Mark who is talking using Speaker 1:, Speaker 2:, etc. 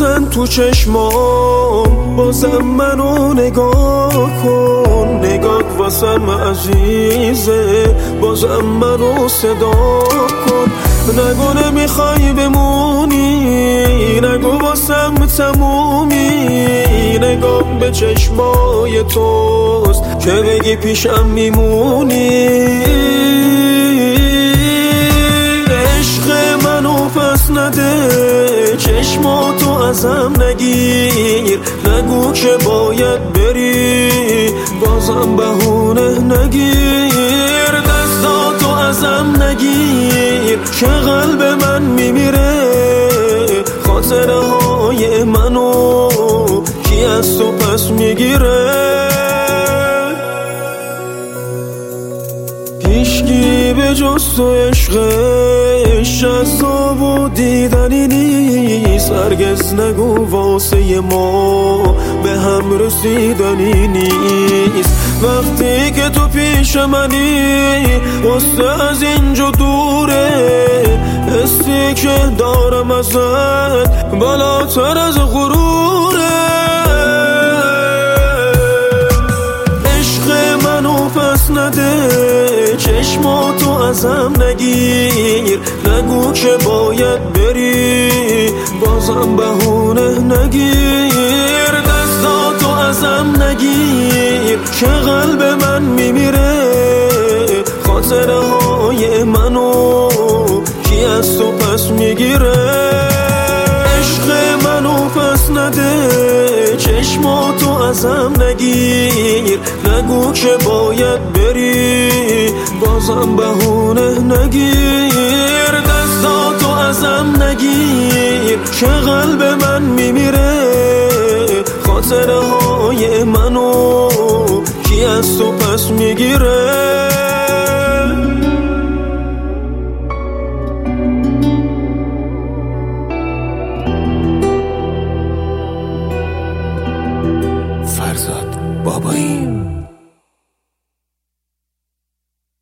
Speaker 1: بزن تو چشمام، بازم منو نگاه کن. نگاه واسم عزیزه، بازم منو صدا کن. نگو نمیخوای بمونی، نگو واسم تمومی. نگاه به چشمای توست که بگی پیشم میمونی. عشق منو پس نده، چشماتو ازم نگیر. نگو که باید بری، بازم بهونه نگیر. دستاتو ازم نگیر که قلب من میمیره. خاطره های منو کی از تو پس میگیره؟ هیچکی به جز تو عشقش جذاب و دیدنی نیست. هرگز نگو واسه ما به هم رسیدنی نیست. وقتی که تو پیش منی واسه از اینجا دوره. حسی که دارم ازت بالاتر از غروره. عشق منو پس نده، چشماتو ازم نگیر. نگو که باید بری، بازم بهونه نگیر. دستاتو ازم نگیر که قلب من میمیره. خاطره های منو کی از تو پس میگیره؟ عشق منو پس نده، چشماتو ازم نگیر. نگو که باید بری، بازم بهونه نگیر. دستاتو ازم نگیر که قلب من میمیره. خاطره های منو کی از تو پس میگیره؟
Speaker 2: فرزاد بابایی.